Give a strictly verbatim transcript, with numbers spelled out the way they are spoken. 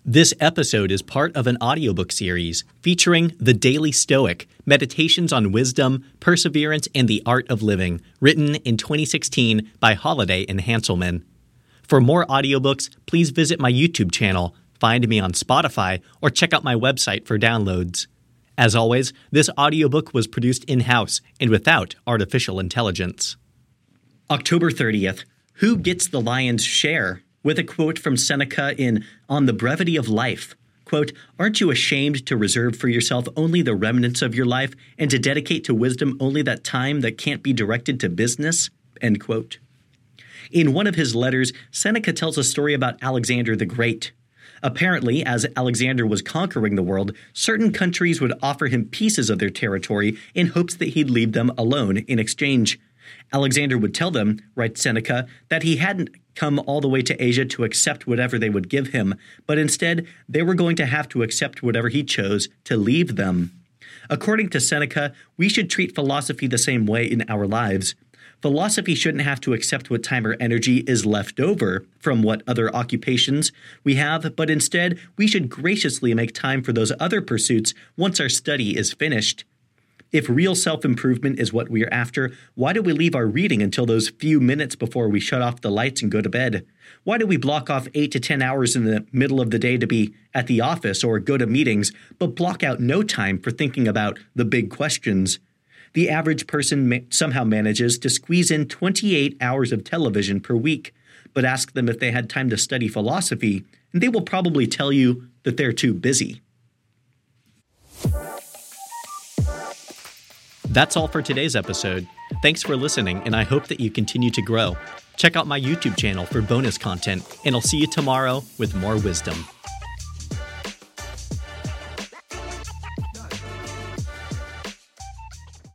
This episode is part of an audiobook series featuring The Daily Stoic, Meditations on Wisdom, Perseverance, and the Art of Living, written in twenty sixteen by Holiday and Hanselman. For more audiobooks, please visit my YouTube channel, find me on Spotify, or check out my website for downloads. As always, this audiobook was produced in-house and without artificial intelligence. October thirtieth. Who gets the lion's share? With a quote from Seneca in On the Brevity of Life. Quote, "Aren't you ashamed to reserve for yourself only the remnants of your life and to dedicate to wisdom only that time that can't be directed to business?" End quote. In one of his letters, Seneca tells a story about Alexander the Great. Apparently, as Alexander was conquering the world, certain countries would offer him pieces of their territory in hopes that he'd leave them alone in exchange. Alexander would tell them, writes Seneca, that he hadn't come all the way to Asia to accept whatever they would give him, but instead they were going to have to accept whatever he chose to leave them. According to Seneca, we should treat philosophy the same way in our lives. Philosophy shouldn't have to accept what time or energy is left over from what other occupations we have, but instead we should graciously make time for those other pursuits once our study is finished. If real self-improvement is what we are after, why do we leave our reading until those few minutes before we shut off the lights and go to bed? Why do we block off eight to ten hours in the middle of the day to be at the office or go to meetings, but block out no time for thinking about the big questions? The average person ma- somehow manages to squeeze in twenty-eight hours of television per week, but ask them if they had time to study philosophy, and they will probably tell you that they're too busy. That's all for today's episode. Thanks for listening, and I hope that you continue to grow. Check out my YouTube channel for bonus content, and I'll see you tomorrow with more wisdom.